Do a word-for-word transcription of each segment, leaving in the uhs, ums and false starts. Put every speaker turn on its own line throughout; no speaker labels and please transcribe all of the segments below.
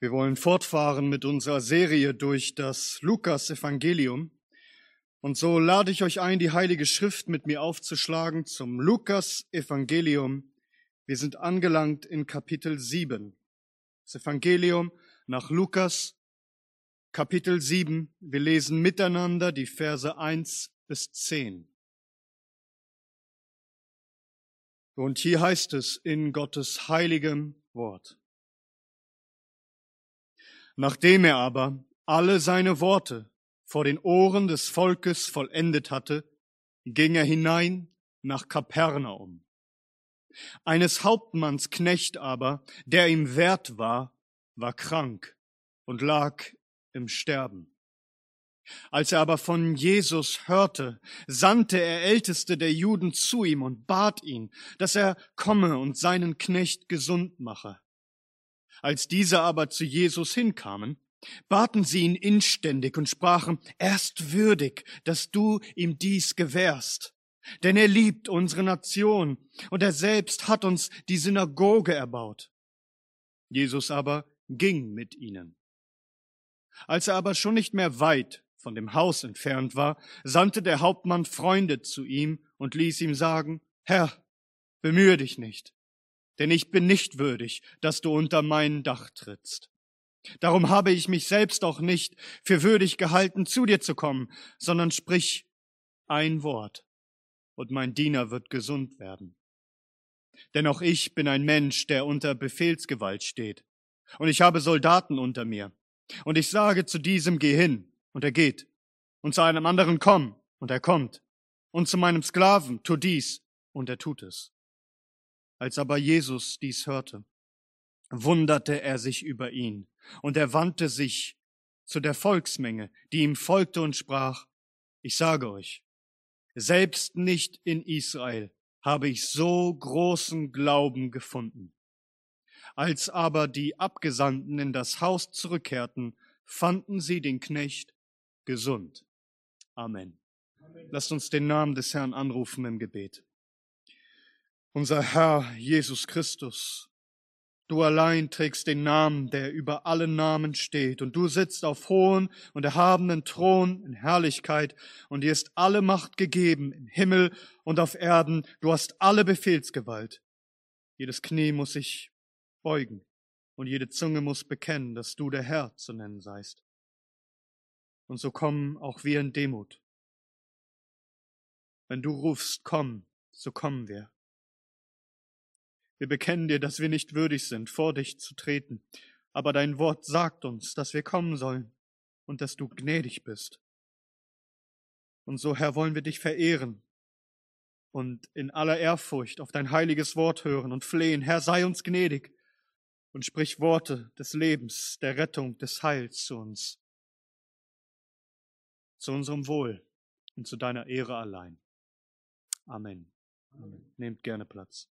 Wir wollen fortfahren mit unserer Serie durch das Lukas-Evangelium. Und so lade ich euch ein, die Heilige Schrift mit mir aufzuschlagen zum Lukas-Evangelium. Wir sind angelangt in Kapitel sieben. Das Evangelium nach Lukas, Kapitel sieben. Wir lesen miteinander die Verse eins bis zehn. Und hier heißt es in Gottes heiligem Wort: Nachdem er aber alle seine Worte vor den Ohren des Volkes vollendet hatte, ging er hinein nach Kapernaum. Eines Hauptmanns Knecht aber, der ihm wert war, war krank und lag im Sterben. Als er aber von Jesus hörte, sandte er Älteste der Juden zu ihm und bat ihn, dass er komme und seinen Knecht gesund mache. Als diese aber zu Jesus hinkamen, baten sie ihn inständig und sprachen: Er ist würdig, dass du ihm dies gewährst, denn er liebt unsere Nation und er selbst hat uns die Synagoge erbaut. Jesus aber ging mit ihnen. Als er aber schon nicht mehr weit von dem Haus entfernt war, sandte der Hauptmann Freunde zu ihm und ließ ihm sagen: Herr, bemühe dich nicht, denn ich bin nicht würdig, dass du unter mein Dach trittst. Darum habe ich mich selbst auch nicht für würdig gehalten, zu dir zu kommen, sondern sprich ein Wort, und mein Diener wird gesund werden. Denn auch ich bin ein Mensch, der unter Befehlsgewalt steht, und ich habe Soldaten unter mir. Und ich sage zu diesem: Geh hin, und er geht, und zu einem anderen: Komm, und er kommt, und zu meinem Sklaven: Tu dies, und er tut es. Als aber Jesus dies hörte, wunderte er sich über ihn, und er wandte sich zu der Volksmenge, die ihm folgte, und sprach: Ich sage euch, selbst nicht in Israel habe ich so großen Glauben gefunden. Als aber die Abgesandten in das Haus zurückkehrten, fanden sie den Knecht gesund. Amen. Amen. Lasst uns den Namen des Herrn anrufen im Gebet. Unser Herr Jesus Christus, du allein trägst den Namen, der über alle Namen steht, und du sitzt auf hohen und erhabenen Thron in Herrlichkeit, und dir ist alle Macht gegeben im Himmel und auf Erden. Du hast alle Befehlsgewalt. Jedes Knie muss sich beugen und jede Zunge muss bekennen, dass du der Herr zu nennen seist. Und so kommen auch wir in Demut. Wenn du rufst, komm, so kommen wir. Wir bekennen dir, dass wir nicht würdig sind, vor dich zu treten. Aber dein Wort sagt uns, dass wir kommen sollen und dass du gnädig bist. Und so, Herr, wollen wir dich verehren und in aller Ehrfurcht auf dein heiliges Wort hören und flehen. Herr, sei uns gnädig und sprich Worte des Lebens, der Rettung, des Heils zu uns. Zu unserem Wohl und zu deiner Ehre allein. Amen. Amen. Nehmt gerne Platz.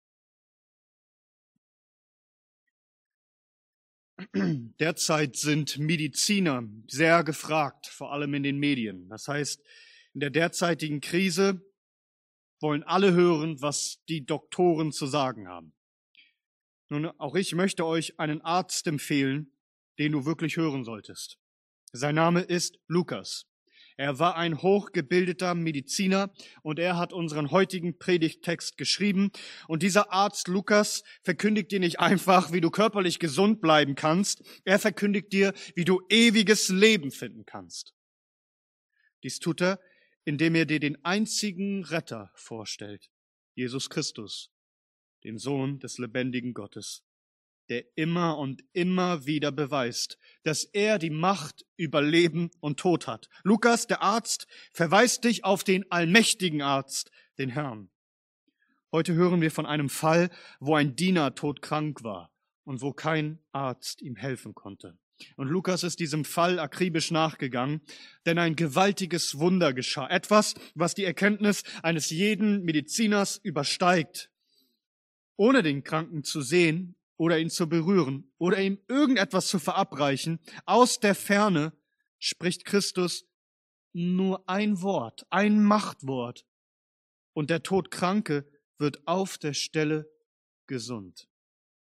Derzeit sind Mediziner sehr gefragt, vor allem in den Medien. Das heißt, in der derzeitigen Krise wollen alle hören, was die Doktoren zu sagen haben. Nun, auch ich möchte euch einen Arzt empfehlen, den du wirklich hören solltest. Sein Name ist Lukas. Er war ein hochgebildeter Mediziner und er hat unseren heutigen Predigttext geschrieben. Und dieser Arzt Lukas verkündigt dir nicht einfach, wie du körperlich gesund bleiben kannst. Er verkündigt dir, wie du ewiges Leben finden kannst. Dies tut er, indem er dir den einzigen Retter vorstellt, Jesus Christus, den Sohn des lebendigen Gottes, der immer und immer wieder beweist, dass er die Macht über Leben und Tod hat. Lukas, der Arzt, verweist dich auf den allmächtigen Arzt, den Herrn. Heute hören wir von einem Fall, wo ein Diener todkrank war und wo kein Arzt ihm helfen konnte. Und Lukas ist diesem Fall akribisch nachgegangen, denn ein gewaltiges Wunder geschah. Etwas, was die Erkenntnis eines jeden Mediziners übersteigt. Ohne den Kranken zu sehen oder ihn zu berühren oder ihm irgendetwas zu verabreichen, aus der Ferne spricht Christus nur ein Wort, ein Machtwort, und der Todkranke wird auf der Stelle gesund.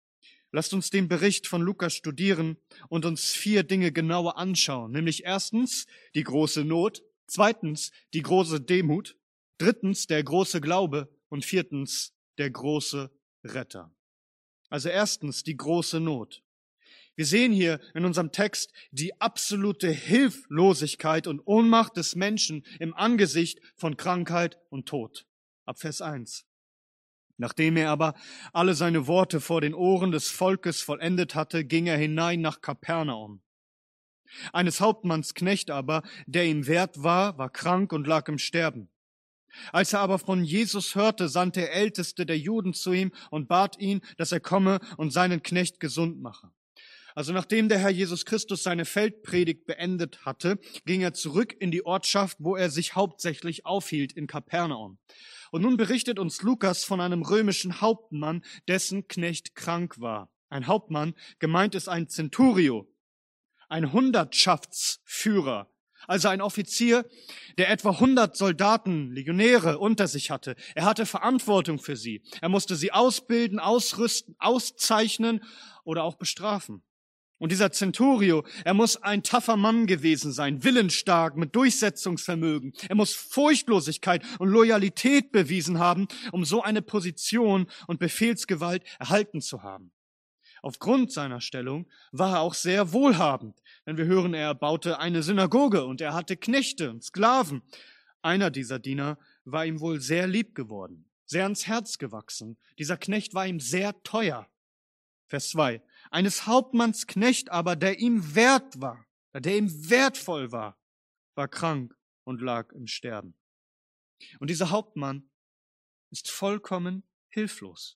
Lasst uns den Bericht von Lukas studieren und uns vier Dinge genauer anschauen. Nämlich erstens die große Not, zweitens die große Demut, drittens der große Glaube und viertens der große Retter. Also erstens die große Not. Wir sehen hier in unserem Text die absolute Hilflosigkeit und Ohnmacht des Menschen im Angesicht von Krankheit und Tod. Ab Vers eins. Nachdem er aber alle seine Worte vor den Ohren des Volkes vollendet hatte, ging er hinein nach Kapernaum. Eines Hauptmanns Knecht aber, der ihm wert war, war krank und lag im Sterben. Als er aber von Jesus hörte, sandte der Älteste der Juden zu ihm und bat ihn, dass er komme und seinen Knecht gesund mache. Also nachdem der Herr Jesus Christus seine Feldpredigt beendet hatte, ging er zurück in die Ortschaft, wo er sich hauptsächlich aufhielt, in Kapernaum. Und nun berichtet uns Lukas von einem römischen Hauptmann, dessen Knecht krank war. Ein Hauptmann, gemeint ist ein Centurio, ein Hundertschaftsführer, also ein Offizier, der etwa hundert Soldaten, Legionäre unter sich hatte. Er hatte Verantwortung für sie. Er musste sie ausbilden, ausrüsten, auszeichnen oder auch bestrafen. Und dieser Centurio, er muss ein taffer Mann gewesen sein, willensstark, mit Durchsetzungsvermögen. Er muss Furchtlosigkeit und Loyalität bewiesen haben, um so eine Position und Befehlsgewalt erhalten zu haben. Aufgrund seiner Stellung war er auch sehr wohlhabend, denn wir hören, er baute eine Synagoge und er hatte Knechte und Sklaven. Einer dieser Diener war ihm wohl sehr lieb geworden, sehr ans Herz gewachsen. Dieser Knecht war ihm sehr teuer. Vers zwei. Eines Hauptmanns Knecht aber, der ihm wert war, der ihm wertvoll war, war krank und lag im Sterben. Und dieser Hauptmann ist vollkommen hilflos.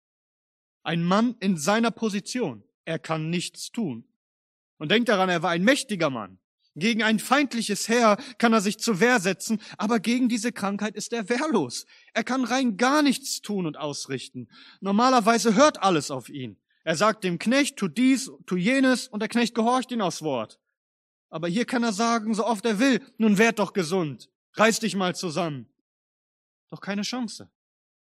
Ein Mann in seiner Position, er kann nichts tun. Und denkt daran, er war ein mächtiger Mann. Gegen ein feindliches Heer kann er sich zur Wehr setzen, aber gegen diese Krankheit ist er wehrlos. Er kann rein gar nichts tun und ausrichten. Normalerweise hört alles auf ihn. Er sagt dem Knecht, tu dies, tu jenes, und der Knecht gehorcht ihm aufs Wort. Aber hier kann er sagen, so oft er will, nun werd doch gesund, reiß dich mal zusammen. Doch keine Chance.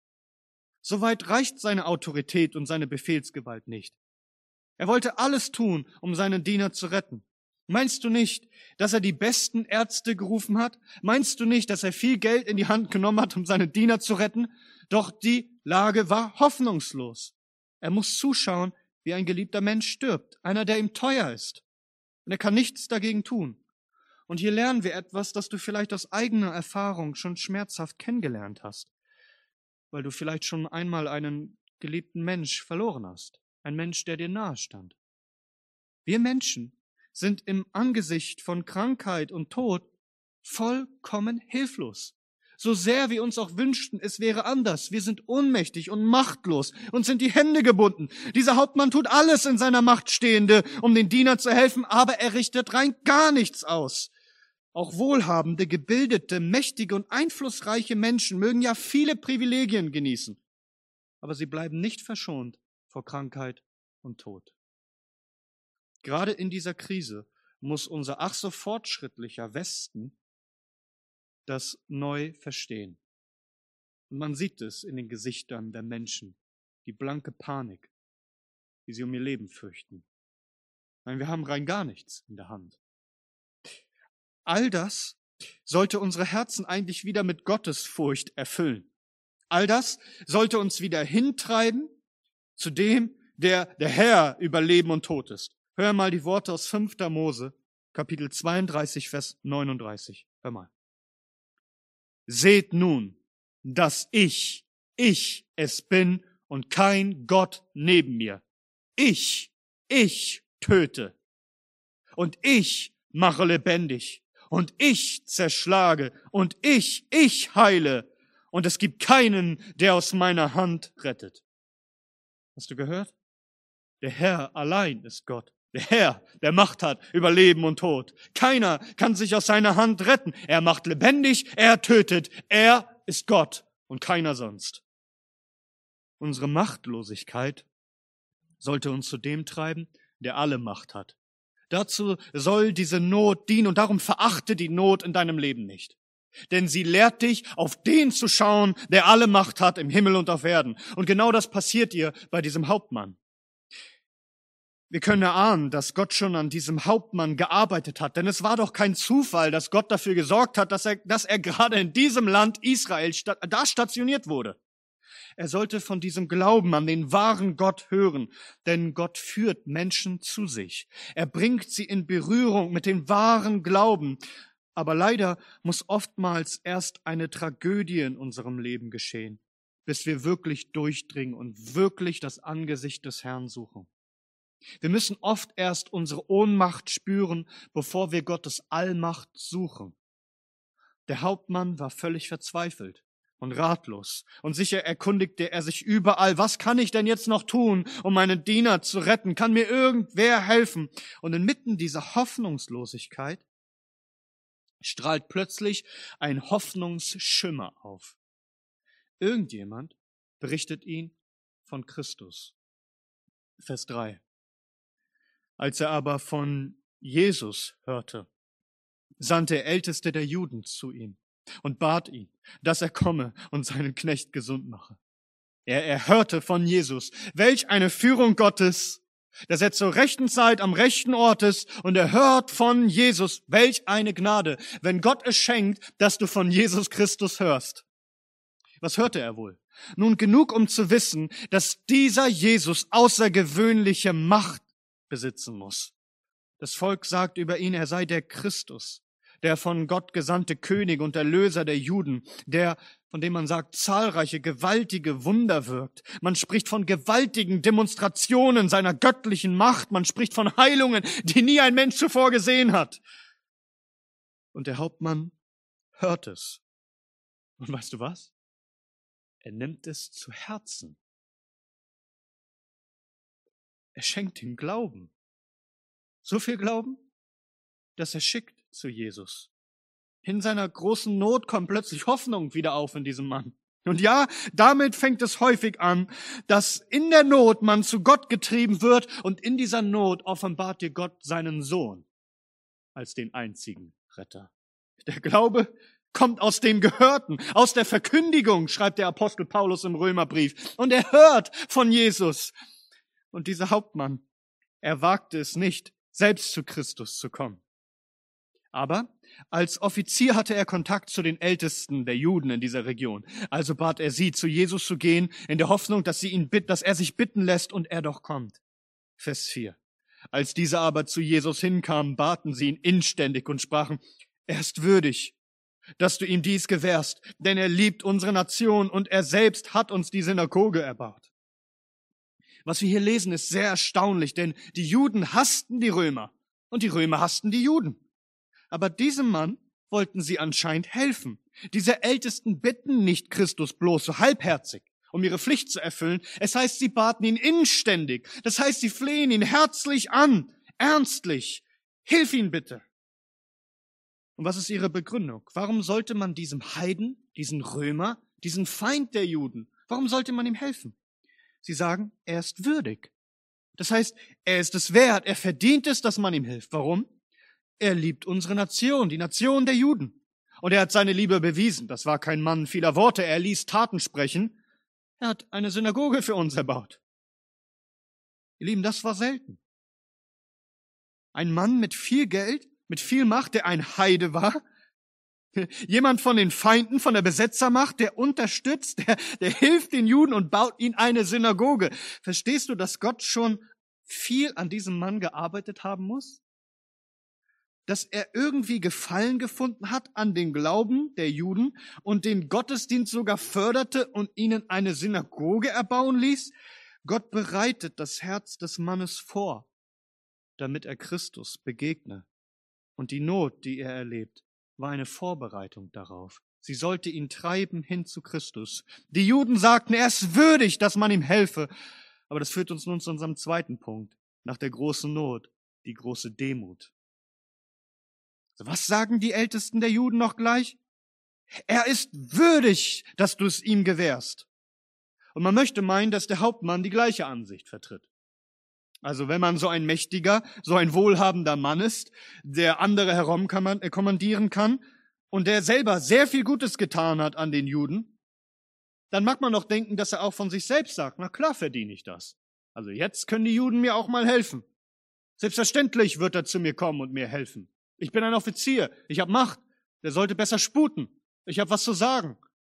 Soweit reicht seine Autorität und seine Befehlsgewalt nicht. Er wollte alles tun, um seinen Diener zu retten. Meinst du nicht, dass er die besten Ärzte gerufen hat? Meinst du nicht, dass er viel Geld in die Hand genommen hat, um seine Diener zu retten? Doch die Lage war hoffnungslos. Er muss zuschauen, wie ein geliebter Mensch stirbt, einer, der ihm teuer ist. Und er kann nichts dagegen tun. Und hier lernen wir etwas, das du vielleicht aus eigener Erfahrung schon schmerzhaft kennengelernt hast, weil du vielleicht schon einmal einen geliebten Mensch verloren hast, ein Mensch, der dir nahe stand. Wir Menschen sind im Angesicht von Krankheit und Tod vollkommen hilflos. So sehr wir uns auch wünschten, es wäre anders. Wir sind ohnmächtig und machtlos. Uns sind die Hände gebunden. Dieser Hauptmann tut alles in seiner Macht Stehende, um den Dienern zu helfen, aber er richtet rein gar nichts aus. Auch wohlhabende, gebildete, mächtige und einflussreiche Menschen mögen ja viele Privilegien genießen, aber sie bleiben nicht verschont vor Krankheit und Tod. Gerade in dieser Krise muss unser ach so fortschrittlicher Westen das neu verstehen. Und man sieht es in den Gesichtern der Menschen, die blanke Panik, wie sie um ihr Leben fürchten. Nein, wir haben rein gar nichts in der Hand. All das sollte unsere Herzen eigentlich wieder mit Gottesfurcht erfüllen. All das sollte uns wieder hintreiben zu dem, der der Herr über Leben und Tod ist. Hör mal die Worte aus fünfter Mose, Kapitel zweiunddreißig, Vers neununddreißig. Hör mal. Seht nun, dass ich, ich es bin und kein Gott neben mir. Ich, ich töte und ich mache lebendig und ich zerschlage und ich, ich heile und es gibt keinen, der aus meiner Hand rettet. Hast du gehört? Der Herr allein ist Gott. Der Herr, der Macht hat über Leben und Tod. Keiner kann sich aus seiner Hand retten. Er macht lebendig, er tötet. Er ist Gott und keiner sonst. Unsere Machtlosigkeit sollte uns zu dem treiben, der alle Macht hat. Dazu soll diese Not dienen und darum verachte die Not in deinem Leben nicht. Denn sie lehrt dich, auf den zu schauen, der alle Macht hat im Himmel und auf Erden. Und genau das passiert ihr bei diesem Hauptmann. Wir können erahnen, dass Gott schon an diesem Hauptmann gearbeitet hat, denn es war doch kein Zufall, dass Gott dafür gesorgt hat, dass er, dass er gerade in diesem Land Israel sta- da stationiert wurde. Er sollte von diesem Glauben an den wahren Gott hören, denn Gott führt Menschen zu sich. Er bringt sie in Berührung mit dem wahren Glauben. Aber leider muss oftmals erst eine Tragödie in unserem Leben geschehen, bis wir wirklich durchdringen und wirklich das Angesicht des Herrn suchen. Wir müssen oft erst unsere Ohnmacht spüren, bevor wir Gottes Allmacht suchen. Der Hauptmann war völlig verzweifelt und ratlos, und sicher erkundigte er sich überall, was kann ich denn jetzt noch tun, um meinen Diener zu retten? Kann mir irgendwer helfen? Und inmitten dieser Hoffnungslosigkeit strahlt plötzlich ein Hoffnungsschimmer auf. Irgendjemand berichtet ihn von Christus. Vers drei. Als er aber von Jesus hörte, sandte der Älteste der Juden zu ihm und bat ihn, dass er komme und seinen Knecht gesund mache. Er, er hörte von Jesus. Welch eine Führung Gottes, dass er zur rechten Zeit am rechten Ort ist, und er hört von Jesus. Welch eine Gnade, wenn Gott es schenkt, dass du von Jesus Christus hörst. Was hörte er wohl? Nun genug, um zu wissen, dass dieser Jesus außergewöhnliche Macht besitzen muss. Das Volk sagt über ihn, er sei der Christus, der von Gott gesandte König und Erlöser der Juden, der, von dem man sagt, zahlreiche, gewaltige Wunder wirkt. Man spricht von gewaltigen Demonstrationen seiner göttlichen Macht. Man spricht von Heilungen, die nie ein Mensch zuvor gesehen hat. Und der Hauptmann hört es. Und weißt du was? Er nimmt es zu Herzen. Er schenkt ihm Glauben. So viel Glauben, dass er schickt zu Jesus. In seiner großen Not kommt plötzlich Hoffnung wieder auf in diesem Mann. Und ja, damit fängt es häufig an, dass in der Not man zu Gott getrieben wird, und in dieser Not offenbart dir Gott seinen Sohn als den einzigen Retter. Der Glaube kommt aus dem Gehörten, aus der Verkündigung, schreibt der Apostel Paulus im Römerbrief. Und er hört von Jesus. Und dieser Hauptmann, er wagte es nicht, selbst zu Christus zu kommen. Aber als Offizier hatte er Kontakt zu den Ältesten der Juden in dieser Region. Also bat er sie, zu Jesus zu gehen, in der Hoffnung, dass sie ihn bitten, dass er sich bitten lässt und er doch kommt. Vers vier. Als diese aber zu Jesus hinkamen, baten sie ihn inständig und sprachen, er ist würdig, dass du ihm dies gewährst, denn er liebt unsere Nation und er selbst hat uns die Synagoge erbaut. Was wir hier lesen, ist sehr erstaunlich, denn die Juden hassten die Römer und die Römer hassten die Juden. Aber diesem Mann wollten sie anscheinend helfen. Diese Ältesten bitten nicht Christus bloß so halbherzig, um ihre Pflicht zu erfüllen. Es heißt, sie baten ihn inständig. Das heißt, sie flehen ihn herzlich an, ernstlich. Hilf ihn bitte. Und was ist ihre Begründung? Warum sollte man diesem Heiden, diesen Römer, diesen Feind der Juden, warum sollte man ihm helfen? Sie sagen, er ist würdig. Das heißt, er ist es wert, er verdient es, dass man ihm hilft. Warum? Er liebt unsere Nation, die Nation der Juden. Und er hat seine Liebe bewiesen. Das war kein Mann vieler Worte, er ließ Taten sprechen. Er hat eine Synagoge für uns erbaut. Ihr Lieben, das war selten. Ein Mann mit viel Geld, mit viel Macht, der ein Heide war, jemand von den Feinden, von der Besetzermacht, der unterstützt, der, der hilft den Juden und baut ihnen eine Synagoge. Verstehst du, dass Gott schon viel an diesem Mann gearbeitet haben muss? Dass er irgendwie Gefallen gefunden hat an den Glauben der Juden und den Gottesdienst sogar förderte und ihnen eine Synagoge erbauen ließ? Gott bereitet das Herz des Mannes vor, damit er Christus begegne. Und die Not, die er erlebt, war eine Vorbereitung darauf. Sie sollte ihn treiben hin zu Christus. Die Juden sagten, er ist würdig, dass man ihm helfe. Aber das führt uns nun zu unserem zweiten Punkt. Nach der großen Not, die große Demut. Was sagen die Ältesten der Juden noch gleich? Er ist würdig, dass du es ihm gewährst. Und man möchte meinen, dass der Hauptmann die gleiche Ansicht vertritt. Also wenn man so ein mächtiger, so ein wohlhabender Mann ist, der andere herumkommandieren kann und der selber sehr viel Gutes getan hat an den Juden, dann mag man doch denken, dass er auch von sich selbst sagt, na klar verdiene ich das. Also jetzt können die Juden mir auch mal helfen. Selbstverständlich wird er zu mir kommen und mir helfen. Ich bin ein Offizier, ich habe Macht, der sollte besser sputen. Ich habe was zu sagen.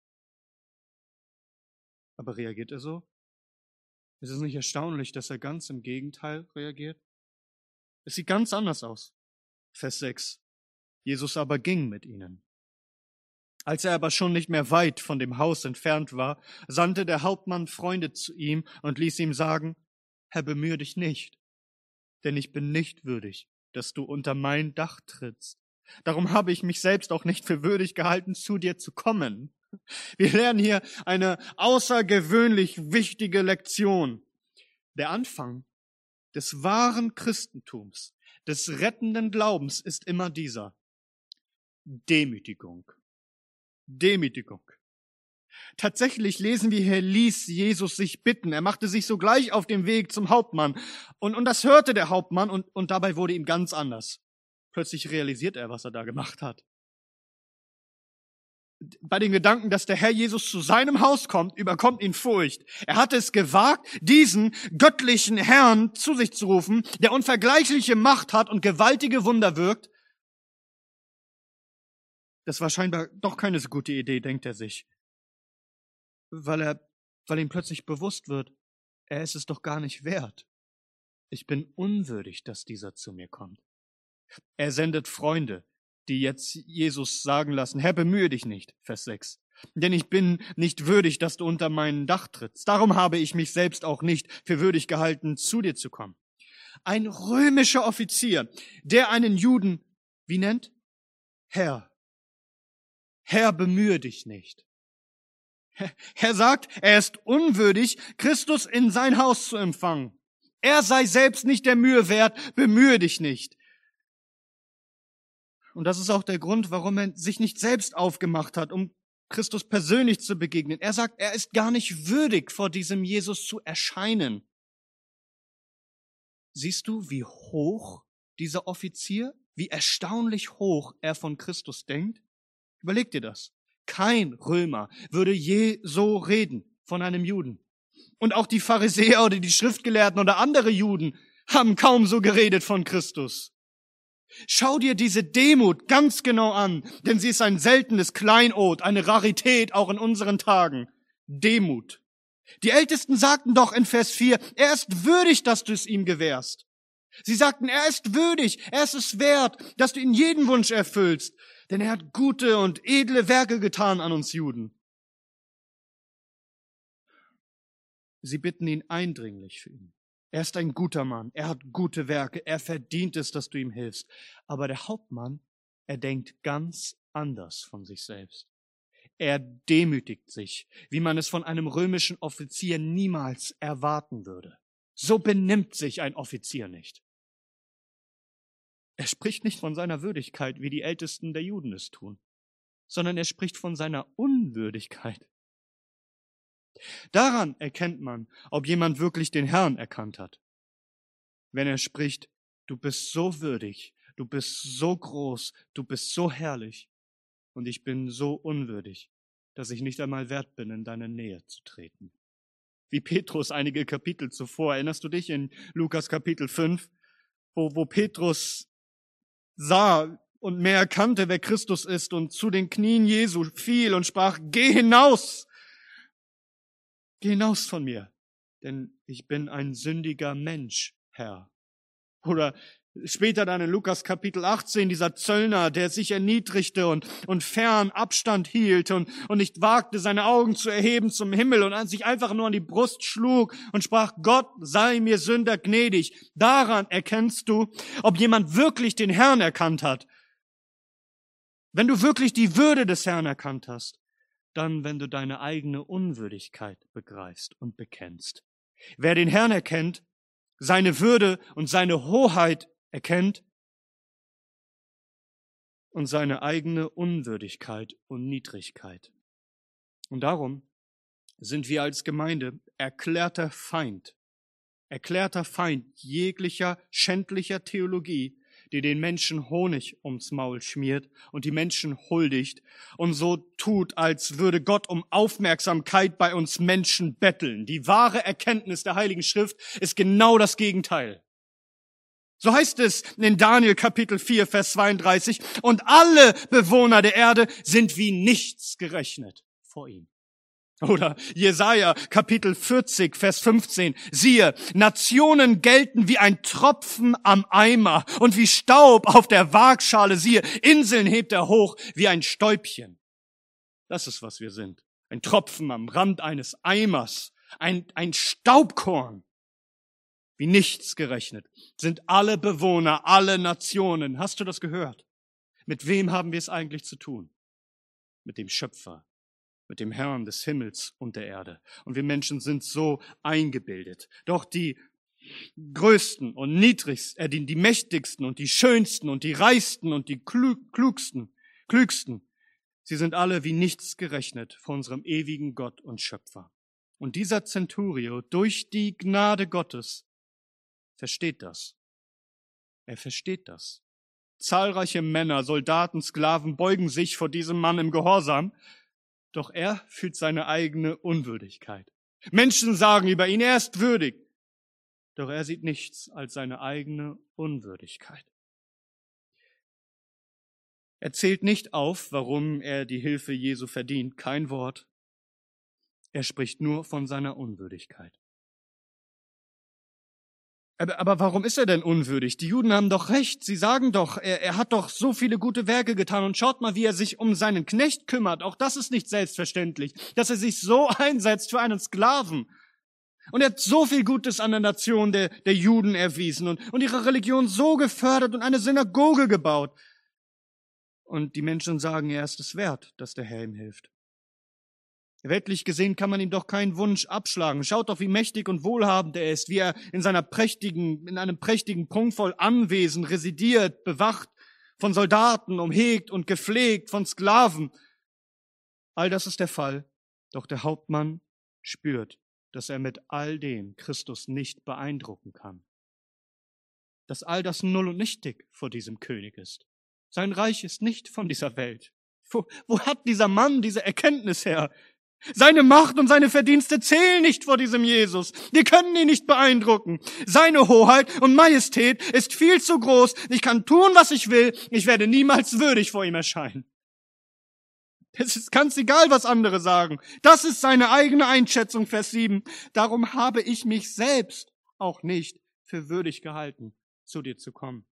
Aber reagiert er so? Ist es nicht erstaunlich, dass er ganz im Gegenteil reagiert? Es sieht ganz anders aus. Vers sechs. Jesus aber ging mit ihnen. Als er aber schon nicht mehr weit von dem Haus entfernt war, sandte der Hauptmann Freunde zu ihm und ließ ihm sagen, Herr, bemühe dich nicht, denn ich bin nicht würdig, dass du unter mein Dach trittst. Darum habe ich mich selbst auch nicht für würdig gehalten, zu dir zu kommen. Wir lernen hier eine außergewöhnlich wichtige Lektion. Der Anfang des wahren Christentums, des rettenden Glaubens ist immer dieser. Demütigung. Demütigung. Tatsächlich lesen wir hier, ließ Jesus sich bitten. Er machte sich sogleich auf den Weg zum Hauptmann. Und, und das hörte der Hauptmann und, und dabei wurde ihm ganz anders. Plötzlich realisiert er, was er da gemacht hat. Bei dem Gedanken, dass der Herr Jesus zu seinem Haus kommt, überkommt ihn Furcht. Er hatte es gewagt, diesen göttlichen Herrn zu sich zu rufen, der unvergleichliche Macht hat und gewaltige Wunder wirkt. Das war scheinbar doch keine so gute Idee, denkt er sich. Weil er, weil ihm plötzlich bewusst wird, er ist es doch gar nicht wert. Ich bin unwürdig, dass dieser zu mir kommt. Er sendet Freunde, die jetzt Jesus sagen lassen, Herr, bemühe dich nicht, Vers sechs. Denn ich bin nicht würdig, dass du unter mein Dach trittst. Darum habe ich mich selbst auch nicht für würdig gehalten, zu dir zu kommen. Ein römischer Offizier, der einen Juden, wie nennt? Herr. Herr, bemühe dich nicht. Er sagt, er ist unwürdig, Christus in sein Haus zu empfangen. Er sei selbst nicht der Mühe wert, bemühe dich nicht. Und das ist auch der Grund, warum er sich nicht selbst aufgemacht hat, um Christus persönlich zu begegnen. Er sagt, er ist gar nicht würdig, vor diesem Jesus zu erscheinen. Siehst du, wie hoch dieser Offizier, wie erstaunlich hoch er von Christus denkt? Überleg dir das. Kein Römer würde je so reden von einem Juden. Und auch die Pharisäer oder die Schriftgelehrten oder andere Juden haben kaum so geredet von Christus. Schau dir diese Demut ganz genau an, denn sie ist ein seltenes Kleinod, eine Rarität auch in unseren Tagen. Demut. Die Ältesten sagten doch in Vers vier, er ist würdig, dass du es ihm gewährst. Sie sagten, er ist würdig, er ist es wert, dass du ihn jeden Wunsch erfüllst, denn er hat gute und edle Werke getan an uns Juden. Sie bitten ihn eindringlich für ihn. Er ist ein guter Mann, er hat gute Werke, er verdient es, dass du ihm hilfst. Aber der Hauptmann, er denkt ganz anders von sich selbst. Er demütigt sich, wie man es von einem römischen Offizier niemals erwarten würde. So benimmt sich ein Offizier nicht. Er spricht nicht von seiner Würdigkeit, wie die Ältesten der Juden es tun, sondern er spricht von seiner Unwürdigkeit. Daran erkennt man, ob jemand wirklich den Herrn erkannt hat. Wenn er spricht, du bist so würdig, du bist so groß, du bist so herrlich und ich bin so unwürdig, dass ich nicht einmal wert bin, in deine Nähe zu treten. Wie Petrus einige Kapitel zuvor, erinnerst du dich in Lukas Kapitel fünf, wo, wo Petrus sah und mehr erkannte, wer Christus ist und zu den Knien Jesu fiel und sprach, geh hinaus! Geh hinaus von mir, denn ich bin ein sündiger Mensch, Herr. Oder später dann in Lukas Kapitel achtzehn, dieser Zöllner, der sich erniedrigte und, und fern Abstand hielt und, und nicht wagte, seine Augen zu erheben zum Himmel und an sich einfach nur an die Brust schlug und sprach, Gott sei mir Sünder gnädig. Daran erkennst du, ob jemand wirklich den Herrn erkannt hat. Wenn du wirklich die Würde des Herrn erkannt hast, dann, wenn du deine eigene Unwürdigkeit begreifst und bekennst. Wer den Herrn erkennt, seine Würde und seine Hoheit erkennt und seine eigene Unwürdigkeit und Niedrigkeit. Und darum sind wir als Gemeinde erklärter Feind, erklärter Feind jeglicher schändlicher Theologie, die den Menschen Honig ums Maul schmiert und die Menschen huldigt und so tut, als würde Gott um Aufmerksamkeit bei uns Menschen betteln. Die wahre Erkenntnis der Heiligen Schrift ist genau das Gegenteil. So heißt es in Daniel Kapitel vier, Vers zweiunddreißig, und alle Bewohner der Erde sind wie nichts gerechnet vor ihm. Oder Jesaja Kapitel vierzig, Vers fünfzehn, siehe, Nationen gelten wie ein Tropfen am Eimer und wie Staub auf der Waagschale, siehe, Inseln hebt er hoch wie ein Stäubchen. Das ist, was wir sind. Ein Tropfen am Rand eines Eimers, ein, ein Staubkorn. Wie nichts gerechnet sind alle Bewohner, alle Nationen. Hast du das gehört? Mit wem haben wir es eigentlich zu tun? Mit dem Schöpfer, mit dem Herrn des Himmels und der Erde. Und wir Menschen sind so eingebildet. Doch die größten und niedrigsten, äh, die, die mächtigsten und die schönsten und die reichsten und die klug, klugsten, klügsten, sie sind alle wie nichts gerechnet vor unserem ewigen Gott und Schöpfer. Und dieser Centurio, durch die Gnade Gottes, versteht das. Er versteht das. Zahlreiche Männer, Soldaten, Sklaven beugen sich vor diesem Mann im Gehorsam, doch er fühlt seine eigene Unwürdigkeit. Menschen sagen über ihn, er ist würdig, doch er sieht nichts als seine eigene Unwürdigkeit. Er zählt nicht auf, warum er die Hilfe Jesu verdient, kein Wort. Er spricht nur von seiner Unwürdigkeit. Aber, aber warum ist er denn unwürdig? Die Juden haben doch recht. Sie sagen doch, er, er hat doch so viele gute Werke getan. Und schaut mal, wie er sich um seinen Knecht kümmert. Auch das ist nicht selbstverständlich, dass er sich so einsetzt für einen Sklaven. Und er hat so viel Gutes an der Nation der, der Juden erwiesen und, und ihre Religion so gefördert und eine Synagoge gebaut. Und die Menschen sagen, er ist es wert, dass der Herr ihm hilft. Weltlich gesehen kann man ihm doch keinen Wunsch abschlagen. Schaut doch, wie mächtig und wohlhabend er ist, wie er in seiner prächtigen, in einem prächtigen, prunkvoll Anwesen residiert, bewacht, von Soldaten umhegt und gepflegt, von Sklaven. All das ist der Fall. Doch der Hauptmann spürt, dass er mit all dem Christus nicht beeindrucken kann. Dass all das null und nichtig vor diesem König ist. Sein Reich ist nicht von dieser Welt. Wo, wo hat dieser Mann diese Erkenntnis her? Seine Macht und seine Verdienste zählen nicht vor diesem Jesus. Wir können ihn nicht beeindrucken. Seine Hoheit und Majestät ist viel zu groß. Ich kann tun, was ich will. Ich werde niemals würdig vor ihm erscheinen. Es ist ganz egal, was andere sagen. Das ist seine eigene Einschätzung, Vers sieben. Darum habe ich mich selbst auch nicht für würdig gehalten, zu dir zu kommen.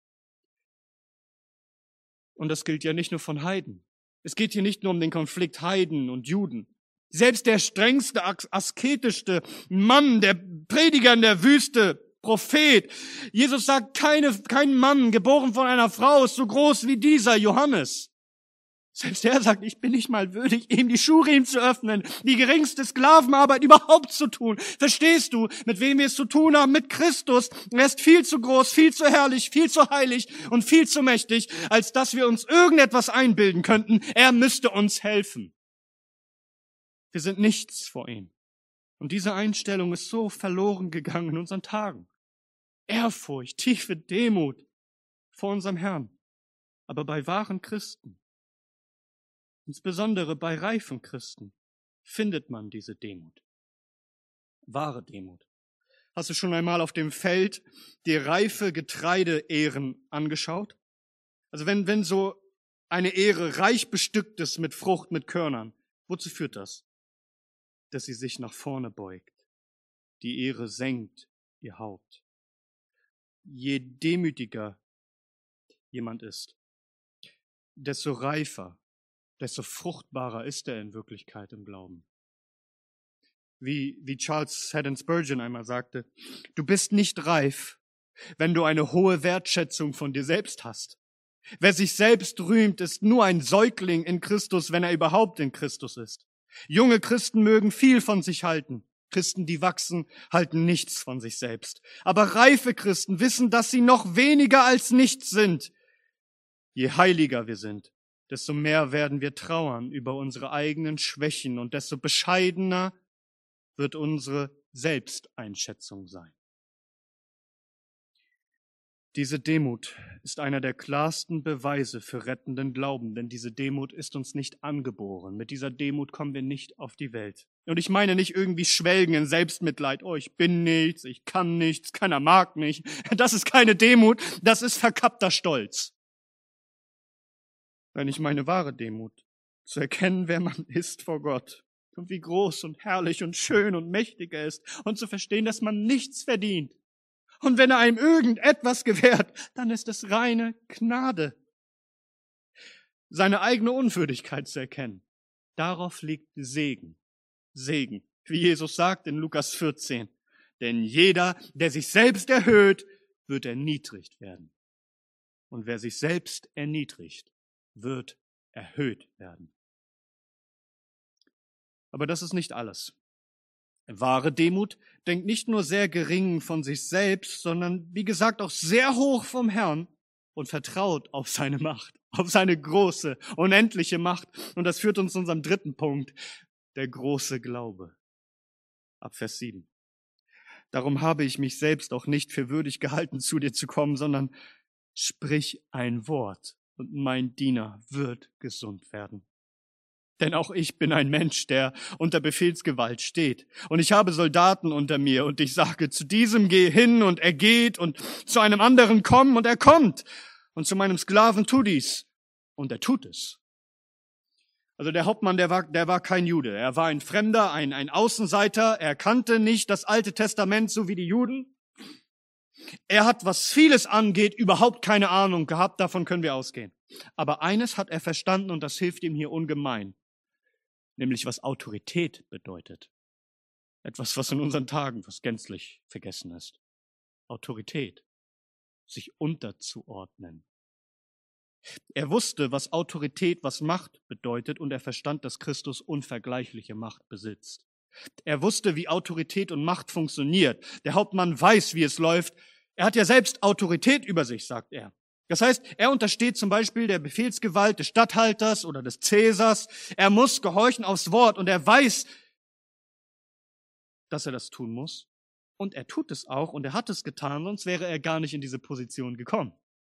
Und das gilt ja nicht nur von Heiden. Es geht hier nicht nur um den Konflikt Heiden und Juden. Selbst der strengste, asketischste Mann, der Prediger in der Wüste, Prophet. Jesus sagt, keine, kein Mann, geboren von einer Frau, ist so groß wie dieser Johannes. Selbst er sagt, ich bin nicht mal würdig, ihm die Schuhriemen zu öffnen, die geringste Sklavenarbeit überhaupt zu tun. Verstehst du, mit wem wir es zu tun haben? Mit Christus. Er ist viel zu groß, viel zu herrlich, viel zu heilig und viel zu mächtig, als dass wir uns irgendetwas einbilden könnten. Er müsste uns helfen. Wir sind nichts vor ihm. Und diese Einstellung ist so verloren gegangen in unseren Tagen. Ehrfurcht, tiefe Demut vor unserem Herrn. Aber bei wahren Christen, insbesondere bei reifen Christen, findet man diese Demut. Wahre Demut. Hast du schon einmal auf dem Feld die reife Getreideähren angeschaut? Also wenn, wenn so eine Ähre reich bestückt ist mit Frucht, mit Körnern, wozu führt das? Dass sie sich nach vorne beugt. Die Ähre senkt ihr Haupt. Je demütiger jemand ist, desto reifer, desto fruchtbarer ist er in Wirklichkeit im Glauben. Wie, wie Charles Haddon Spurgeon einmal sagte, du bist nicht reif, wenn du eine hohe Wertschätzung von dir selbst hast. Wer sich selbst rühmt, ist nur ein Säugling in Christus, wenn er überhaupt in Christus ist. Junge Christen mögen viel von sich halten. Christen, die wachsen, halten nichts von sich selbst. Aber reife Christen wissen, dass sie noch weniger als nichts sind. Je heiliger wir sind, desto mehr werden wir trauern über unsere eigenen Schwächen und desto bescheidener wird unsere Selbsteinschätzung sein. Diese Demut ist einer der klarsten Beweise für rettenden Glauben, denn diese Demut ist uns nicht angeboren. Mit dieser Demut kommen wir nicht auf die Welt. Und ich meine nicht irgendwie schwelgen in Selbstmitleid. Oh, ich bin nichts, ich kann nichts, keiner mag mich. Das ist keine Demut, das ist verkappter Stolz. Wenn ich meine wahre Demut, zu erkennen, wer man ist vor Gott und wie groß und herrlich und schön und mächtig er ist und zu verstehen, dass man nichts verdient. Und wenn er einem irgendetwas gewährt, dann ist es reine Gnade. Seine eigene Unwürdigkeit zu erkennen, darauf liegt Segen. Segen, wie Jesus sagt in Lukas vierzehn. Denn jeder, der sich selbst erhöht, wird erniedrigt werden. Und wer sich selbst erniedrigt, wird erhöht werden. Aber das ist nicht alles. Wahre Demut denkt nicht nur sehr gering von sich selbst, sondern wie gesagt auch sehr hoch vom Herrn und vertraut auf seine Macht, auf seine große, unendliche Macht. Und das führt uns zu unserem dritten Punkt, der große Glaube. Ab Vers sieben. Darum habe ich mich selbst auch nicht für würdig gehalten, zu dir zu kommen, sondern sprich ein Wort und mein Diener wird gesund werden. Denn auch ich bin ein Mensch, der unter Befehlsgewalt steht. Und ich habe Soldaten unter mir und ich sage, zu diesem geh hin und er geht und zu einem anderen komm und er kommt. Und zu meinem Sklaven tu dies und er tut es. Also der Hauptmann, der war, der war kein Jude. Er war ein Fremder, ein, ein Außenseiter. Er kannte nicht das Alte Testament, so wie die Juden. Er hat, was vieles angeht, überhaupt keine Ahnung gehabt. Davon können wir ausgehen. Aber eines hat er verstanden und das hilft ihm hier ungemein. Nämlich was Autorität bedeutet. Etwas, was in unseren Tagen was gänzlich vergessen ist. Autorität. Sich unterzuordnen. Er wusste, was Autorität, was Macht bedeutet und er verstand, dass Christus unvergleichliche Macht besitzt. Er wusste, wie Autorität und Macht funktioniert. Der Hauptmann weiß, wie es läuft. Er hat ja selbst Autorität über sich, sagt er. Das heißt, er untersteht zum Beispiel der Befehlsgewalt des Statthalters oder des Cäsars. Er muss gehorchen aufs Wort und er weiß, dass er das tun muss. Und er tut es auch und er hat es getan, sonst wäre er gar nicht in diese Position gekommen.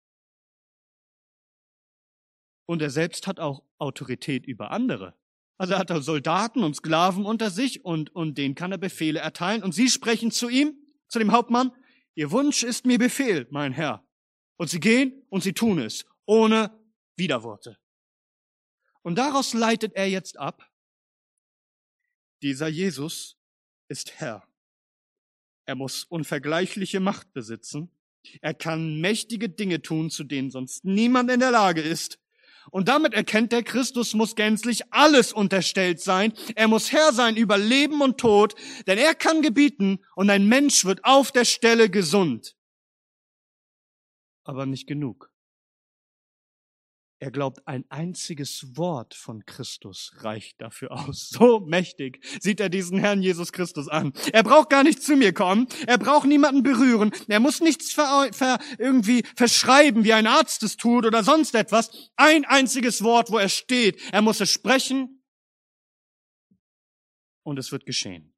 Und er selbst hat auch Autorität über andere. Also er hat er Soldaten und Sklaven unter sich und, und denen kann er Befehle erteilen. Und sie sprechen zu ihm, zu dem Hauptmann, ihr Wunsch ist mir Befehl, mein Herr. Und sie gehen und sie tun es, ohne Widerworte. Und daraus leitet er jetzt ab, dieser Jesus ist Herr. Er muss unvergleichliche Macht besitzen. Er kann mächtige Dinge tun, zu denen sonst niemand in der Lage ist. Und damit erkennt der Christus muss gänzlich alles unterstellt sein. Er muss Herr sein über Leben und Tod, denn er kann gebieten und ein Mensch wird auf der Stelle gesund. Aber nicht genug. Er glaubt, ein einziges Wort von Christus reicht dafür aus. So mächtig sieht er diesen Herrn Jesus Christus an. Er braucht gar nicht zu mir kommen. Er braucht niemanden berühren. Er muss nichts ver, ver, irgendwie verschreiben, wie ein Arzt es tut oder sonst etwas. Ein einziges Wort, wo er steht. Er muss es sprechen und es wird geschehen.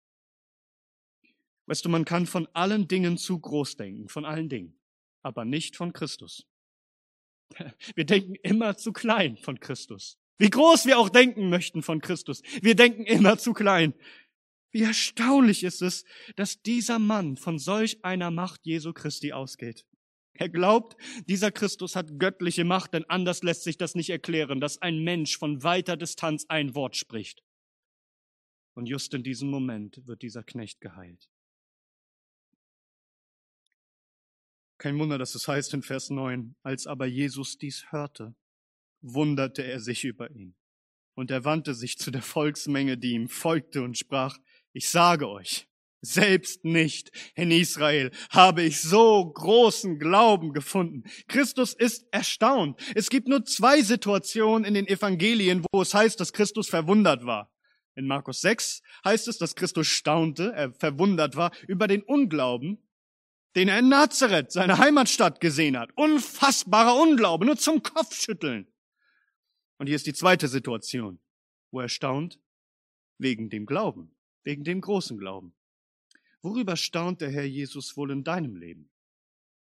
Weißt du, man kann von allen Dingen zu groß denken, von allen Dingen, aber nicht von Christus. Wir denken immer zu klein von Christus. Wie groß wir auch denken möchten von Christus. Wir denken immer zu klein. Wie erstaunlich ist es, dass dieser Mann von solch einer Macht Jesu Christi ausgeht. Er glaubt, dieser Christus hat göttliche Macht, denn anders lässt sich das nicht erklären, dass ein Mensch von weiter Distanz ein Wort spricht. Und just in diesem Moment wird dieser Knecht geheilt. Kein Wunder, dass es heißt in Vers neun, als aber Jesus dies hörte, wunderte er sich über ihn. Und er wandte sich zu der Volksmenge, die ihm folgte und sprach, ich sage euch, selbst nicht in Israel habe ich so großen Glauben gefunden. Christus ist erstaunt. Es gibt nur zwei Situationen in den Evangelien, wo es heißt, dass Christus verwundert war. In Markus sechs heißt es, dass Christus staunte, er verwundert war über den Unglauben, den er in Nazareth, seine Heimatstadt, gesehen hat. Unfassbarer Unglaube, nur zum Kopfschütteln. Und hier ist die zweite Situation, wo er staunt, wegen dem Glauben, wegen dem großen Glauben. Worüber staunt der Herr Jesus wohl in deinem Leben?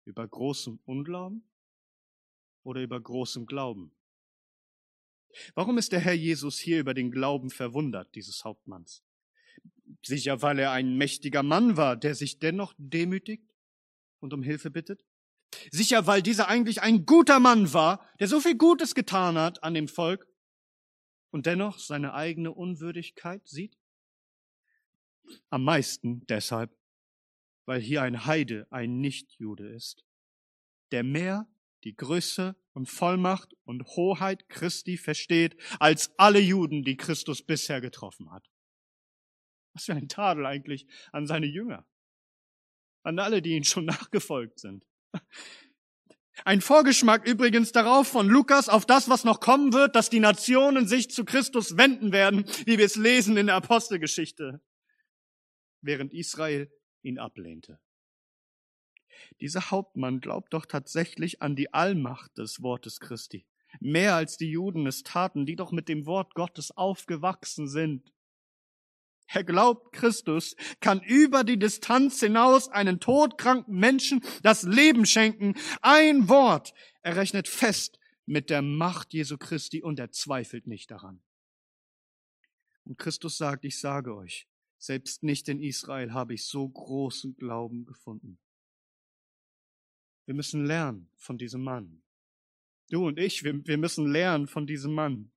Über großem Unglauben oder über großem Glauben? Warum ist der Herr Jesus hier über den Glauben verwundert, dieses Hauptmanns? Sicher, weil er ein mächtiger Mann war, der sich dennoch demütigt und um Hilfe bittet? Sicher, weil dieser eigentlich ein guter Mann war, der so viel Gutes getan hat an dem Volk und dennoch seine eigene Unwürdigkeit sieht? Am meisten deshalb, weil hier ein Heide, ein Nichtjude ist, der mehr die Größe und Vollmacht und Hoheit Christi versteht, als alle Juden, die Christus bisher getroffen hat. Was für ein Tadel eigentlich an seine Jünger, an alle, die ihnen schon nachgefolgt sind. Ein Vorgeschmack übrigens darauf von Lukas auf das, was noch kommen wird, dass die Nationen sich zu Christus wenden werden, wie wir es lesen in der Apostelgeschichte, während Israel ihn ablehnte. Dieser Hauptmann glaubt doch tatsächlich an die Allmacht des Wortes Christi, mehr als die Juden es taten, die doch mit dem Wort Gottes aufgewachsen sind. Er glaubt, Christus kann über die Distanz hinaus einen todkranken Menschen das Leben schenken. Ein Wort. Er rechnet fest mit der Macht Jesu Christi und er zweifelt nicht daran. Und Christus sagt, ich sage euch, selbst nicht in Israel habe ich so großen Glauben gefunden. Wir müssen lernen von diesem Mann. Du und ich, wir, wir müssen lernen von diesem Mann.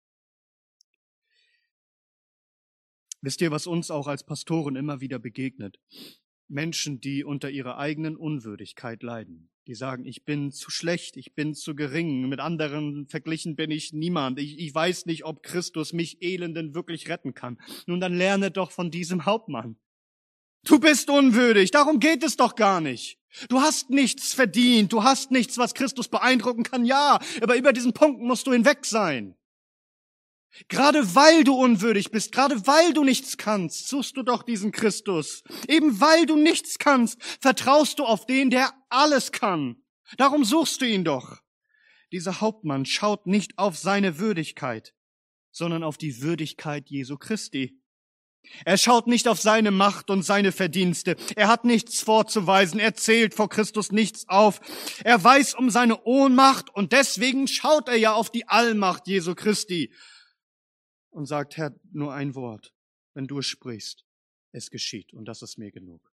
Wisst ihr, was uns auch als Pastoren immer wieder begegnet? Menschen, die unter ihrer eigenen Unwürdigkeit leiden. Die sagen, ich bin zu schlecht, ich bin zu gering, mit anderen verglichen bin ich niemand. Ich, ich weiß nicht, ob Christus mich Elenden wirklich retten kann. Nun, dann lerne doch von diesem Hauptmann. Du bist unwürdig, darum geht es doch gar nicht. Du hast nichts verdient, du hast nichts, was Christus beeindrucken kann, ja, aber über diesen Punkt musst du hinweg sein. Gerade weil du unwürdig bist, gerade weil du nichts kannst, suchst du doch diesen Christus. Eben weil du nichts kannst, vertraust du auf den, der alles kann. Darum suchst du ihn doch. Dieser Hauptmann schaut nicht auf seine Würdigkeit, sondern auf die Würdigkeit Jesu Christi. Er schaut nicht auf seine Macht und seine Verdienste. Er hat nichts vorzuweisen. Er zählt vor Christus nichts auf. Er weiß um seine Ohnmacht und deswegen schaut er ja auf die Allmacht Jesu Christi. Und sagt, Herr, nur ein Wort, wenn du es sprichst, es geschieht und das ist mir genug.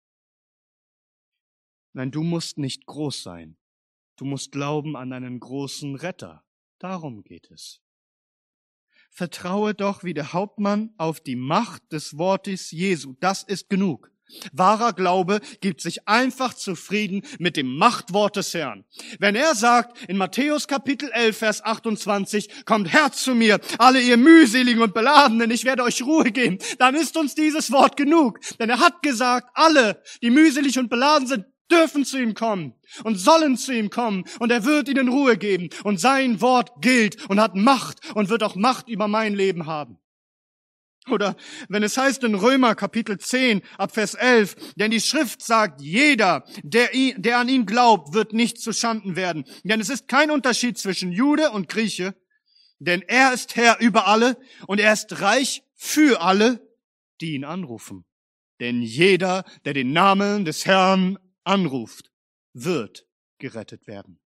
Nein, du musst nicht groß sein. Du musst glauben an einen großen Retter. Darum geht es. Vertraue doch wie der Hauptmann auf die Macht des Wortes Jesu. Das ist genug. Wahrer Glaube gibt sich einfach zufrieden mit dem Machtwort des Herrn. Wenn er sagt in Matthäus Kapitel elf, Vers achtundzwanzig, kommt her zu mir, alle ihr mühseligen und Beladenen, ich werde euch Ruhe geben, dann ist uns dieses Wort genug. Denn er hat gesagt, alle, die mühselig und beladen sind, dürfen zu ihm kommen und sollen zu ihm kommen und er wird ihnen Ruhe geben. Und sein Wort gilt und hat Macht und wird auch Macht über mein Leben haben. Oder wenn es heißt in Römer Kapitel zehn ab Vers elf, denn die Schrift sagt, jeder, der, ihn, der an ihn glaubt, wird nicht zu Schanden werden. Denn es ist kein Unterschied zwischen Jude und Grieche, denn er ist Herr über alle und er ist reich für alle, die ihn anrufen. Denn jeder, der den Namen des Herrn anruft, wird gerettet werden.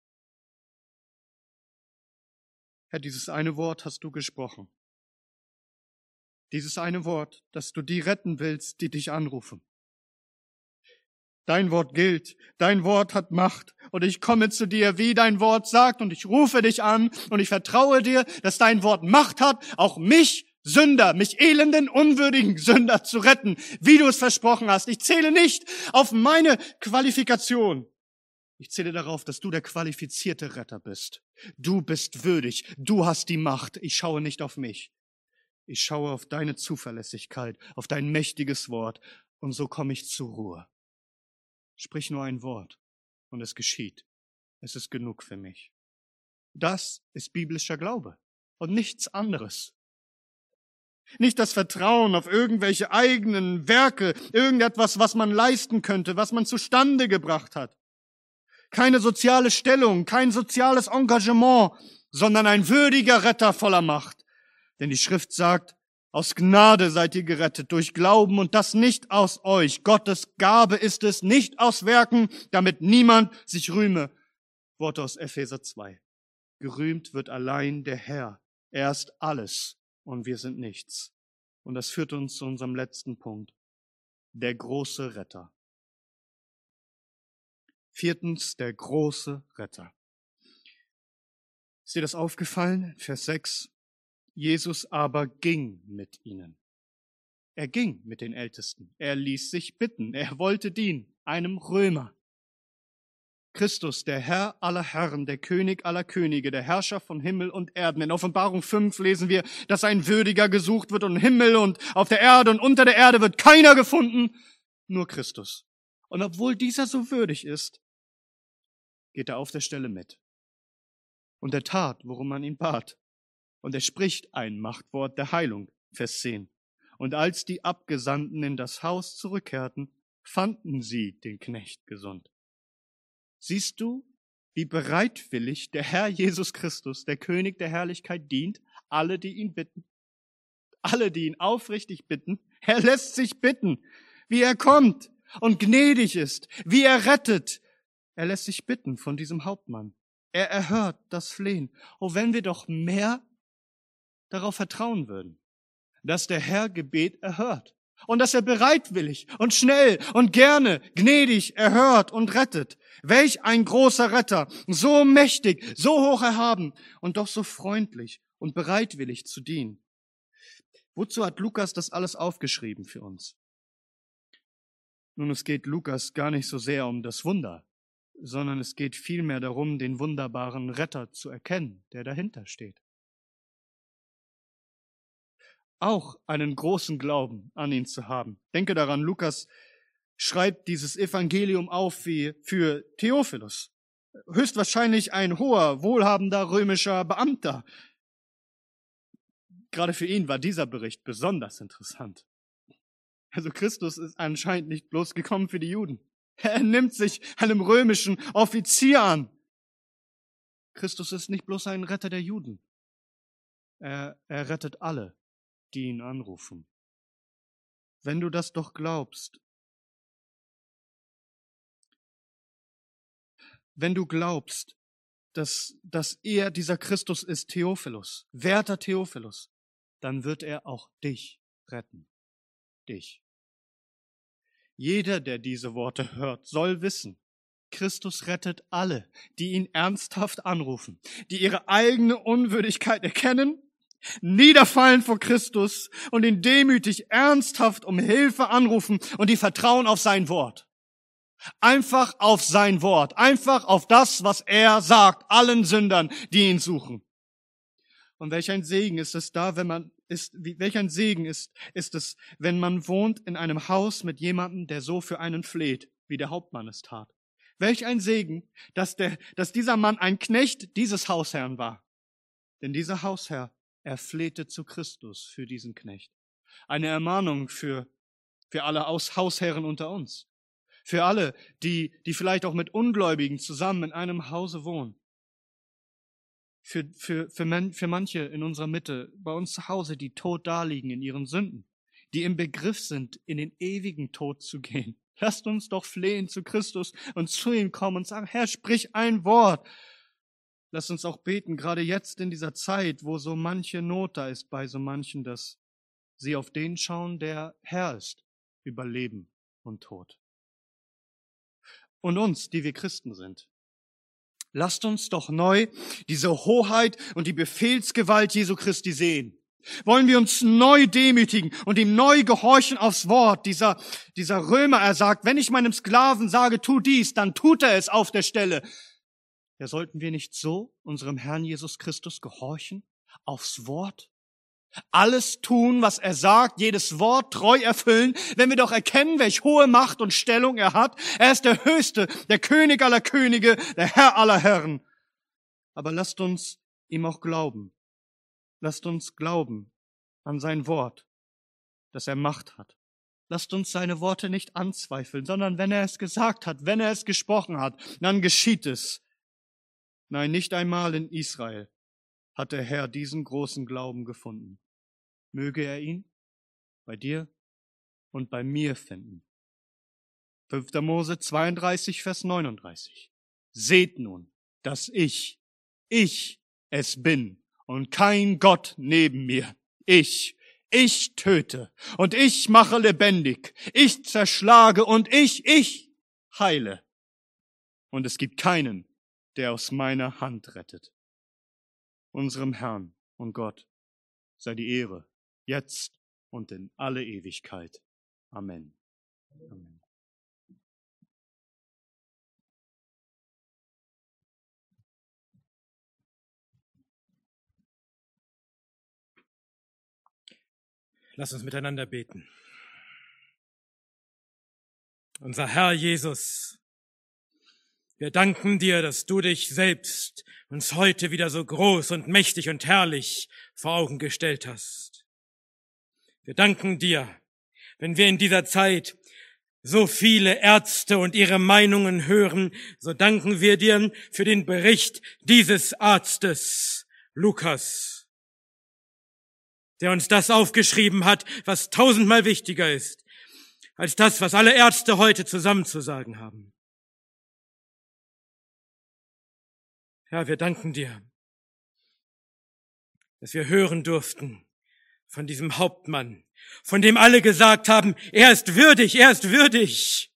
Herr, dieses eine Wort hast du gesprochen. Dieses eine Wort, dass du die retten willst, die dich anrufen. Dein Wort gilt, dein Wort hat Macht und ich komme zu dir, wie dein Wort sagt und ich rufe dich an und ich vertraue dir, dass dein Wort Macht hat, auch mich, Sünder, mich elenden, unwürdigen Sünder zu retten, wie du es versprochen hast. Ich zähle nicht auf meine Qualifikation. Ich zähle darauf, dass du der qualifizierte Retter bist. Du bist würdig, du hast die Macht. Ich schaue nicht auf mich. Ich schaue auf deine Zuverlässigkeit, auf dein mächtiges Wort und so komme ich zur Ruhe. Sprich nur ein Wort und es geschieht. Es ist genug für mich. Das ist biblischer Glaube und nichts anderes. Nicht das Vertrauen auf irgendwelche eigenen Werke, irgendetwas, was man leisten könnte, was man zustande gebracht hat. Keine soziale Stellung, kein soziales Engagement, sondern ein würdiger Retter voller Macht. Denn die Schrift sagt, Aus Gnade seid ihr gerettet, durch Glauben und das nicht aus euch. Gottes Gabe ist es, nicht aus Werken, damit niemand sich rühme. Worte aus Epheser zwei. Gerühmt wird allein der Herr. Er ist alles und wir sind nichts. Und das führt uns zu unserem letzten Punkt. Der große Retter. Viertens, der große Retter. Ist dir das aufgefallen? Vers sechs. Jesus aber ging mit ihnen. Er ging mit den Ältesten. Er ließ sich bitten. Er wollte dienen, einem Römer. Christus, der Herr aller Herren, der König aller Könige, der Herrscher von Himmel und Erden. In Offenbarung fünf lesen wir, dass ein Würdiger gesucht wird und im Himmel und auf der Erde und unter der Erde wird keiner gefunden, nur Christus. Und obwohl dieser so würdig ist, geht er auf der Stelle mit. Und er tat, worum man ihn bat. Und er spricht ein Machtwort der Heilung, Vers zehn. Und als die Abgesandten in das Haus zurückkehrten, fanden sie den Knecht gesund. Siehst du, wie bereitwillig der Herr Jesus Christus, der König der Herrlichkeit, dient? Alle, die ihn bitten. Alle, die ihn aufrichtig bitten. Er lässt sich bitten, wie er kommt und gnädig ist, wie er rettet. Er lässt sich bitten von diesem Hauptmann. Er erhört das Flehen. Oh, wenn wir doch mehr darauf vertrauen würden, dass der Herr Gebet erhört und dass er bereitwillig und schnell und gerne gnädig erhört und rettet. Welch ein großer Retter, so mächtig, so hoch erhaben und doch so freundlich und bereitwillig zu dienen. Wozu hat Lukas das alles aufgeschrieben für uns? Nun, es geht Lukas gar nicht so sehr um das Wunder, sondern es geht vielmehr darum, den wunderbaren Retter zu erkennen, der dahinter steht. Auch einen großen Glauben an ihn zu haben. Denke daran, Lukas schreibt dieses Evangelium auf wie für Theophilus. Höchstwahrscheinlich ein hoher, wohlhabender römischer Beamter. Gerade für ihn war dieser Bericht besonders interessant. Also Christus ist anscheinend nicht bloß gekommen für die Juden. Er nimmt sich einem römischen Offizier an. Christus ist nicht bloß ein Retter der Juden. Er, er rettet alle, die ihn anrufen. Wenn du das doch glaubst, wenn du glaubst, dass, dass er, dieser Christus ist, Theophilus, werter Theophilus, dann wird er auch dich retten. Dich. Jeder, der diese Worte hört, soll wissen, Christus rettet alle, die ihn ernsthaft anrufen, die ihre eigene Unwürdigkeit erkennen, niederfallen vor Christus und ihn demütig ernsthaft um Hilfe anrufen und die vertrauen auf sein Wort. Einfach auf sein Wort, einfach auf das, was er sagt, allen Sündern, die ihn suchen. Und welch ein Segen ist es da, wenn man ist, wie, welch ein Segen ist, ist es, wenn man wohnt in einem Haus mit jemandem, der so für einen fleht, wie der Hauptmann es tat. Welch ein Segen, dass der, dass dieser Mann ein Knecht dieses Hausherrn war. Denn dieser Hausherr, er flehte zu Christus für diesen Knecht. Eine Ermahnung für, für alle Hausherren unter uns. Für alle, die, die vielleicht auch mit Ungläubigen zusammen in einem Hause wohnen. Für, für, für, man, für manche in unserer Mitte, bei uns zu Hause, die tot daliegen in ihren Sünden, die im Begriff sind, in den ewigen Tod zu gehen. Lasst uns doch flehen zu Christus und zu ihm kommen und sagen, Herr, sprich ein Wort. Lasst uns auch beten, gerade jetzt in dieser Zeit, wo so manche Not da ist bei so manchen, dass sie auf den schauen, der Herr ist über Leben und Tod. Und uns, die wir Christen sind. Lasst uns doch neu diese Hoheit und die Befehlsgewalt Jesu Christi sehen. Wollen wir uns neu demütigen und ihm neu gehorchen aufs Wort. Dieser, dieser Römer, er sagt, wenn ich meinem Sklaven sage, tu dies, dann tut er es auf der Stelle. Ja, sollten wir nicht so unserem Herrn Jesus Christus gehorchen aufs Wort? Alles tun, was er sagt, jedes Wort treu erfüllen, wenn wir doch erkennen, welch hohe Macht und Stellung er hat. Er ist der Höchste, der König aller Könige, der Herr aller Herren. Aber lasst uns ihm auch glauben. Lasst uns glauben an sein Wort, dass er Macht hat. Lasst uns seine Worte nicht anzweifeln, sondern wenn er es gesagt hat, wenn er es gesprochen hat, dann geschieht es. Nein, nicht einmal in Israel hat der Herr diesen großen Glauben gefunden. möge er ihn bei dir und bei mir finden. fünfter Mose zweiunddreißig, Vers neununddreißig. Seht nun, dass ich, ich es bin und kein Gott neben mir. Ich, ich töte und ich mache lebendig. Ich zerschlage und ich, ich heile. Und es gibt keinen, der aus meiner Hand rettet. Unserem Herrn und Gott sei die Ehre, jetzt und in alle Ewigkeit. Amen. Amen.
Lass uns miteinander beten. Unser Herr Jesus, wir danken dir, dass du dich selbst uns heute wieder so groß und mächtig und herrlich vor Augen gestellt hast. Wir danken dir, wenn wir in dieser Zeit so viele Ärzte und ihre Meinungen hören, so danken wir dir für den Bericht dieses Arztes, Lukas, der uns das aufgeschrieben hat, was tausendmal wichtiger ist, als das, was alle Ärzte heute zusammenzusagen haben. Herr, wir danken dir, dass wir hören durften von diesem Hauptmann, von dem alle gesagt haben, er ist würdig, er ist würdig.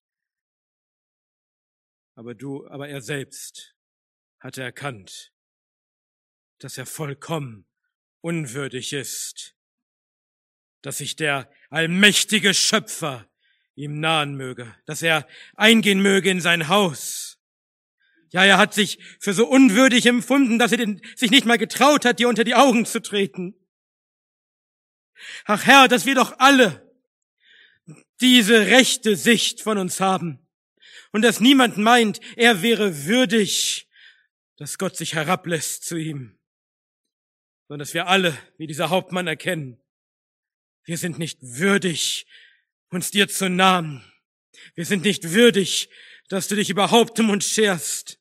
Aber du, aber er selbst hatte erkannt, dass er vollkommen unwürdig ist, dass sich der allmächtige Schöpfer ihm nahen möge, dass er eingehen möge in sein Haus. Ja, er hat sich für so unwürdig empfunden, dass er den, sich nicht mal getraut hat, dir unter die Augen zu treten. Ach Herr, dass wir doch alle diese rechte Sicht von uns haben und dass niemand meint, er wäre würdig, dass Gott sich herablässt zu ihm, sondern dass wir alle, wie dieser Hauptmann, erkennen, wir sind nicht würdig, uns dir zu nahen. Wir sind nicht würdig, dass du dich überhaupt um uns scherst.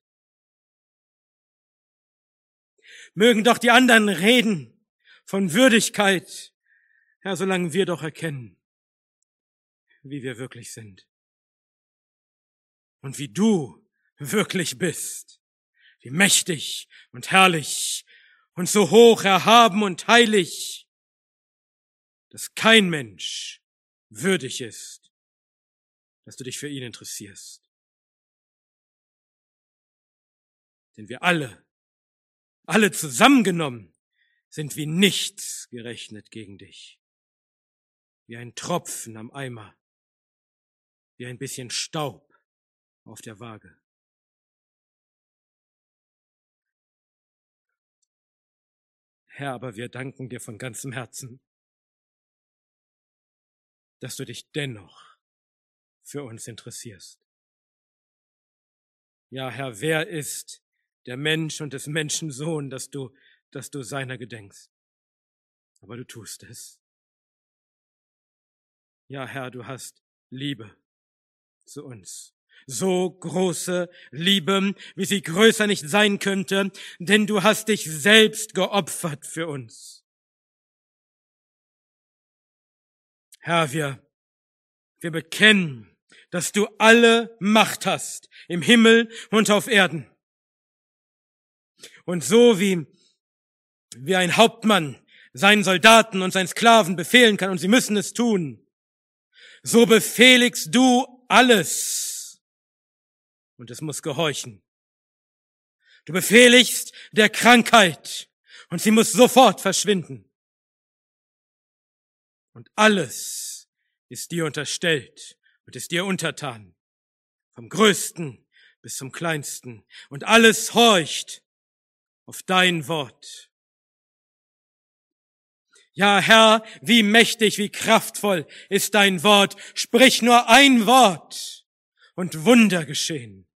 Mögen doch die anderen reden von Würdigkeit, Herr, solange wir doch erkennen, wie wir wirklich sind und wie du wirklich bist, wie mächtig und herrlich und so hoch erhaben und heilig, dass kein Mensch würdig ist, dass du dich für ihn interessierst. Denn wir alle, alle zusammengenommen, sind wie nichts gerechnet gegen dich. Wie ein Tropfen am Eimer, wie ein bisschen Staub auf der Waage. Herr, aber wir danken dir von ganzem Herzen, dass du dich dennoch für uns interessierst. Ja, Herr, wer ist der Mensch und des Menschen Sohn, dass du, dass du seiner gedenkst? Aber du tust es. Ja, Herr, du hast Liebe zu uns. So große Liebe, wie sie größer nicht sein könnte, denn du hast dich selbst geopfert für uns. Herr, wir, wir bekennen, dass du alle Macht hast, im Himmel und auf Erden. Und so wie, wie ein Hauptmann seinen Soldaten und seinen Sklaven befehlen kann, und sie müssen es tun, so befehligst du alles. Und es muss gehorchen. Du befehligst der Krankheit und sie muss sofort verschwinden. Und alles ist dir unterstellt und ist dir untertan. Vom Größten bis zum Kleinsten. Und alles horcht auf dein Wort. Ja, Herr, wie mächtig, wie kraftvoll ist dein Wort. Sprich nur ein Wort und Wunder geschehen.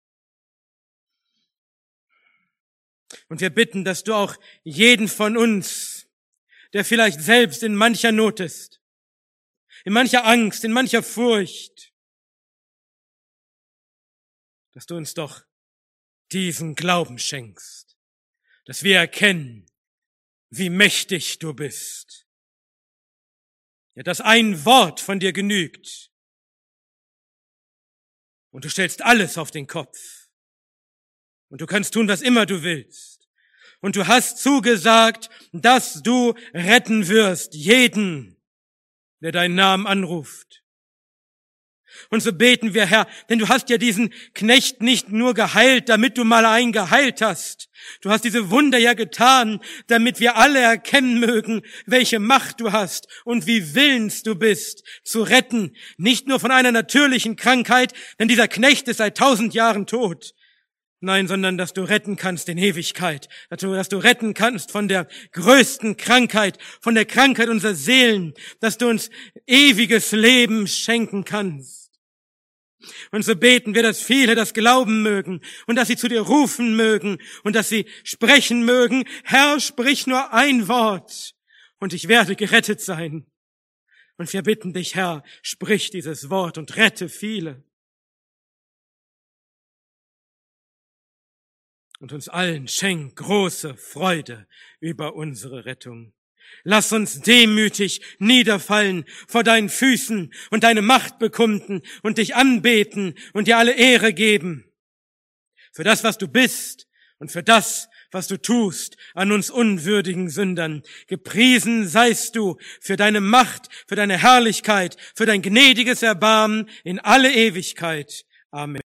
Und wir bitten, dass du auch jeden von uns, der vielleicht selbst in mancher Not ist, in mancher Angst, in mancher Furcht, dass du uns doch diesen Glauben schenkst, dass wir erkennen, wie mächtig du bist ja, dass ein Wort von dir genügt. Und du stellst alles auf den Kopf. Und du kannst tun, was immer du willst. Und du hast zugesagt, dass du retten wirst, jeden, der deinen Namen anruft. Und so beten wir, Herr, denn du hast ja diesen Knecht nicht nur geheilt, damit du mal einen geheilt hast. Du hast diese Wunder ja getan, damit wir alle erkennen mögen, welche Macht du hast und wie willens du bist, zu retten. Nicht nur von einer natürlichen Krankheit, denn dieser Knecht ist seit tausend Jahren tot. Nein, sondern dass du retten kannst in Ewigkeit. Dass du, dass du retten kannst von der größten Krankheit, von der Krankheit unserer Seelen. Dass du uns ewiges Leben schenken kannst. Und so beten wir, dass viele das glauben mögen und dass sie zu dir rufen mögen und dass sie sprechen mögen. Herr, sprich nur ein Wort und ich werde gerettet sein. Und wir bitten dich, Herr, sprich dieses Wort und rette viele. Und uns allen schenk große Freude über unsere Rettung. Lass uns demütig niederfallen vor deinen Füßen und deine Macht bekunden und dich anbeten und dir alle Ehre geben. Für das, was du bist und für das, was du tust an uns unwürdigen Sündern. Gepriesen seist du für deine Macht, für deine Herrlichkeit, für dein gnädiges Erbarmen in alle Ewigkeit. Amen.